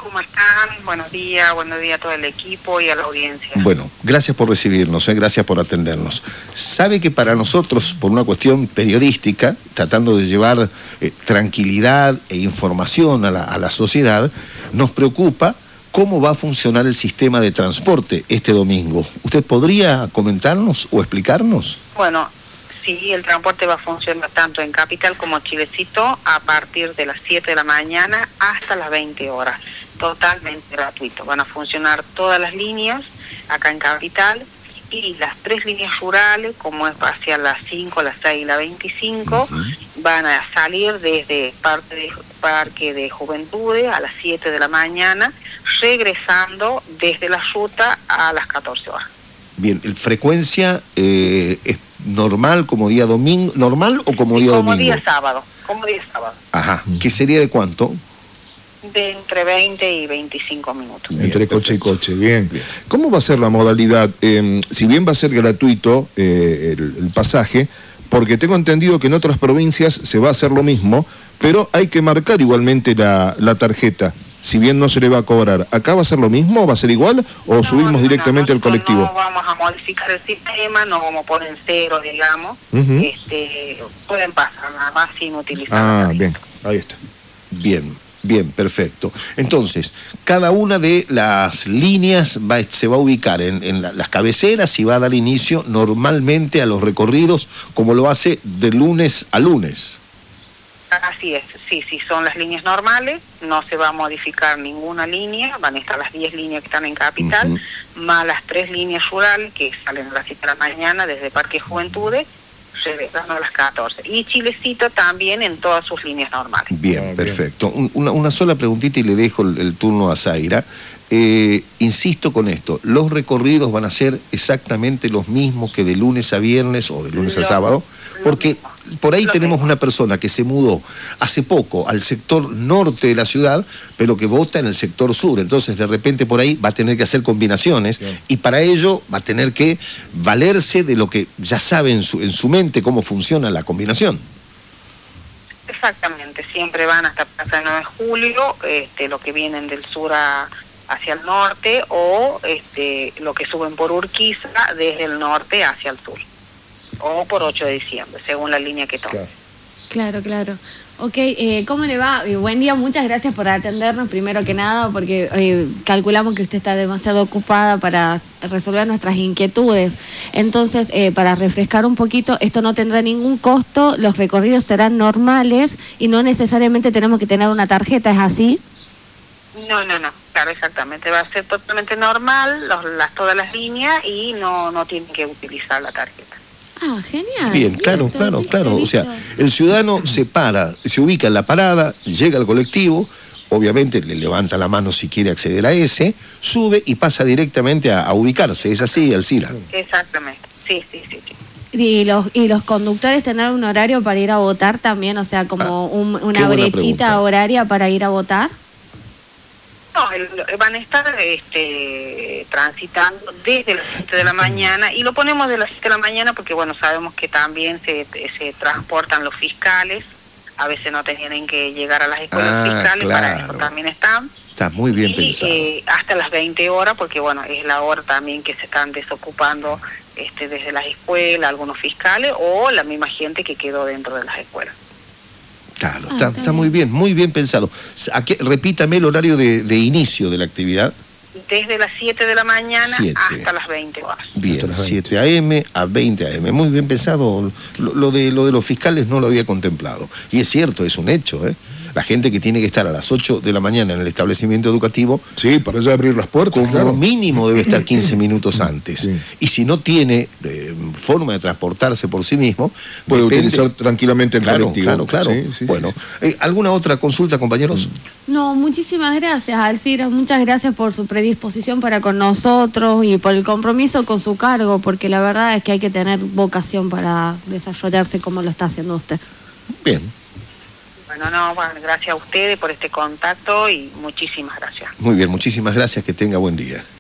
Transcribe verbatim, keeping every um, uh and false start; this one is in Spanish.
¿Cómo están? Buenos días, buenos días a todo el equipo y a la audiencia. Bueno, gracias por recibirnos, eh, gracias por atendernos. Sabe que para nosotros, por una cuestión periodística, tratando de llevar eh, tranquilidad e información a la, a la sociedad, nos preocupa cómo va a funcionar el sistema de transporte este domingo. ¿Usted podría comentarnos o explicarnos? Bueno, sí, el transporte va a funcionar tanto en Capital como Chilecito a partir de las siete de la mañana hasta las veinte horas. Totalmente gratuito. Van a funcionar todas las líneas acá en Capital y las tres líneas rurales, como es hacia las cinco, las seis y la veinticinco, uh-huh. van a salir desde parte de, Parque de Juventudes a las siete de la mañana, regresando desde la ruta a las catorce horas. Bien, ¿frecuencia eh, es normal como día domingo, normal o como sí, día como domingo? Como día sábado, como día sábado. Ajá, ¿qué sería de cuánto? De entre veinte y veinticinco minutos. Bien, entre coche perfecto. y coche, bien. bien. ¿Cómo va a ser la modalidad? Eh, si bien va a ser gratuito eh, el, el pasaje, porque tengo entendido que en otras provincias se va a hacer lo mismo, pero hay que marcar igualmente la, la tarjeta, si bien no se le va a cobrar. ¿Acá va a ser lo mismo? ¿Va a ser igual? ¿O no, subimos no, directamente no, al colectivo? No vamos a modificar el sistema, no vamos a poner cero, digamos. Uh-huh. este, pueden pasar nada más sin utilizar. Ah, bien, ahí está. Bien. Bien, perfecto. Entonces, cada una de las líneas va, se va a ubicar en, en la, las cabeceras y va a dar inicio normalmente a los recorridos como lo hace de lunes a lunes. Así es, sí, sí, son las líneas normales, no se va a modificar ninguna línea, van a estar las diez líneas que están en Capital, uh-huh. más las tres líneas rurales que salen a las siete de la mañana desde Parque Juventudes, regresando a las catorce. Y Chilecito también en todas sus líneas normales. Bien, ah, perfecto. Un, una, una sola preguntita y le dejo el, el turno a Zaira. Eh, insisto con esto, ¿los recorridos van a ser exactamente los mismos que de lunes a viernes o de lunes lo, a sábado? Porque por ahí tenemos mismo. Una persona que se mudó hace poco al sector norte de la ciudad, pero que vota en el sector sur. Entonces, de repente por ahí va a tener que hacer combinaciones Bien. y para ello va a tener que valerse de lo que ya sabe en su, en su mente cómo funciona la combinación. Exactamente, siempre van hasta Plaza nueve de Julio, este, lo que vienen del sur a... hacia el norte o este, lo que suben por Urquiza desde el norte hacia el sur o por ocho de diciembre, según la línea que tome. Claro, claro. Ok, eh, ¿cómo le va? Eh, buen día, muchas gracias por atendernos primero que nada, porque eh, calculamos que usted está demasiado ocupada para resolver nuestras inquietudes. Entonces, eh, para refrescar un poquito, esto no tendrá ningún costo, los recorridos serán normales y no necesariamente tenemos que tener una tarjeta, ¿es así? No, no, no, claro, exactamente, va a ser totalmente normal, los, las, todas las líneas y no, no tienen que utilizar la tarjeta. Ah, genial. Bien, claro, listo, claro, listo, claro. Listo. O sea, el ciudadano se para, se ubica en la parada, llega al colectivo, obviamente le levanta la mano si quiere acceder a ese, sube y pasa directamente a, a ubicarse, ¿es así, Alcira? Exactamente, sí, sí, sí, sí. Y los, y los conductores tener un horario para ir a votar también, o sea, como ah, un, una brechita pregunta. horaria para ir a votar. No, el, van a estar este, transitando desde las siete de la mañana y lo ponemos de las siete de la mañana porque, bueno, sabemos que también se, se transportan los fiscales, a veces no tienen que llegar a las escuelas ah, fiscales, claro. para eso también están. Está muy bien y, pensado. Eh, hasta las veinte horas, porque, bueno, es la hora también que se están desocupando este, desde las escuelas, algunos fiscales o la misma gente que quedó dentro de las escuelas. Claro, ah, está, está, está muy bien, muy bien pensado. Aquí, repítame el horario de, de inicio de la actividad. Desde las siete de la mañana siete. Hasta las veinte horas. Bien, siete a eme a veinte a eme. Muy bien pensado. Lo, lo, de, lo de los fiscales no lo había contemplado. Y es cierto, es un hecho, ¿eh? La gente que tiene que estar a las ocho de la mañana en el establecimiento educativo... Sí, para eso abrir las puertas, como claro. mínimo debe estar quince minutos antes. Sí. Y si no tiene eh, forma de transportarse por sí mismo... Puede depende... utilizar tranquilamente el claro, colectivo. Claro, claro. Sí, sí, bueno, sí, sí. Eh, ¿alguna otra consulta, compañeros? No, muchísimas gracias, Alcira. Muchas gracias por su predisposición para con nosotros y por el compromiso con su cargo, porque la verdad es que hay que tener vocación para desarrollarse como lo está haciendo usted. Bien. Bueno, no, bueno, gracias a ustedes por este contacto y muchísimas gracias. Muy bien, muchísimas gracias, que tenga buen día.